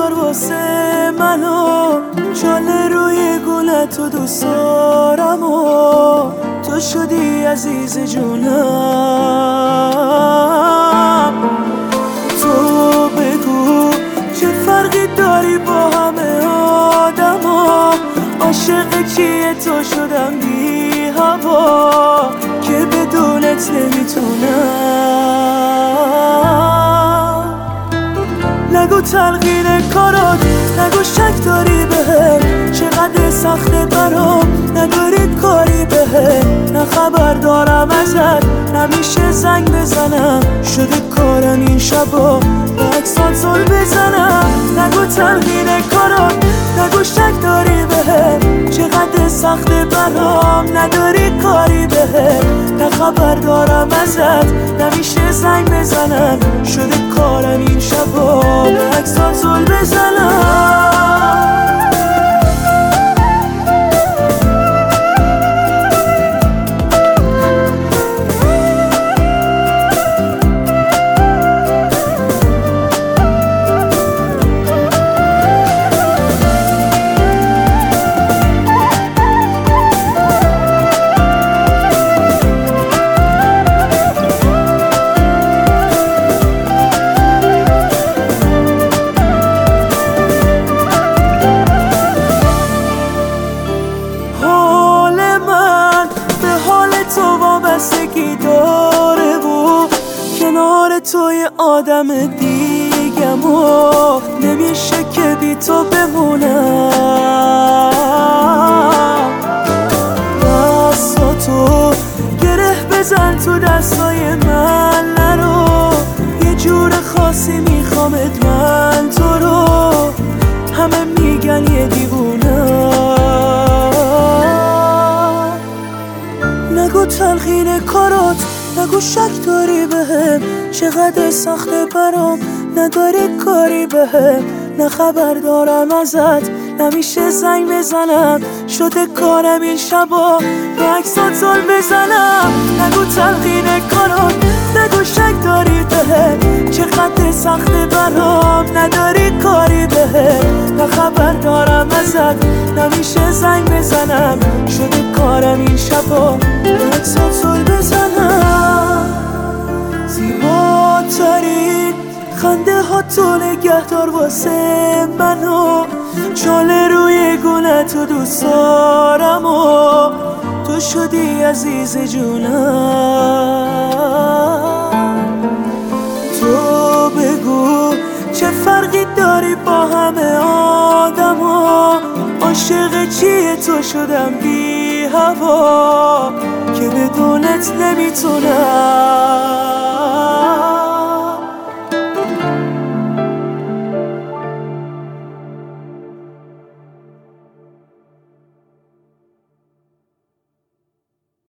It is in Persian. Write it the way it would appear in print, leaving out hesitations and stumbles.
نگهدار واسه منو، چاله روی گلت و دوست دارم و تو شدی عزیز جونم. تو بگو چه فرقی داری با همه آدما، عاشق چیه تو شدم بی هوا که بدونت نمیتونم. نگو تلقین کارات، نگو شک داری بهم، چقدر سخته برام نداری کاری بهم. نه خبر دارم ازت نمیشه زنگ بزنم، شده کارم این شبا با عکسات زل بزنم. نگو تلقین کارات، نگو شک داری بهم، چقدر سخته برام نداری کاری بهم. نه خبر دارم ازت نمیشه زنگ بزنم، شده کارم این شبا به عکسات زل بزنم. تو وابستگی داره و کنار تو یه آدم دیگم و نمیشه که بی تو بمونم. دستاتو گره بزن تو دستای من نرو، یه جور خاصی میخوامت من تو رو، همه میگن یه دیوونم. نگو تلقین کارات، نگو شک داری بهم، چقدر سخته برام نداری کاری بهم. نه خبر دارم ازت نمیشه زنگ بزنم، شده کارم این شبا به عکسات زل بزنم. نگو تلقین کارات، نگو شک داری بهم، چقدر سخته برام نداری کاری بهم. نه خبر دارم ازت نمیشه زنگ بزنم، شده کارم این شبا به عکسات زل بزنم. زیباترین خنده ها تو نگهدار واسه منو، چاله روی گلت و دوست دارم و تو شدی عزیز جونم. تو بگو چه فرقی داری با همه آدما، عاشق چیه تو شدم بی هوا که بدونت نمیتونم.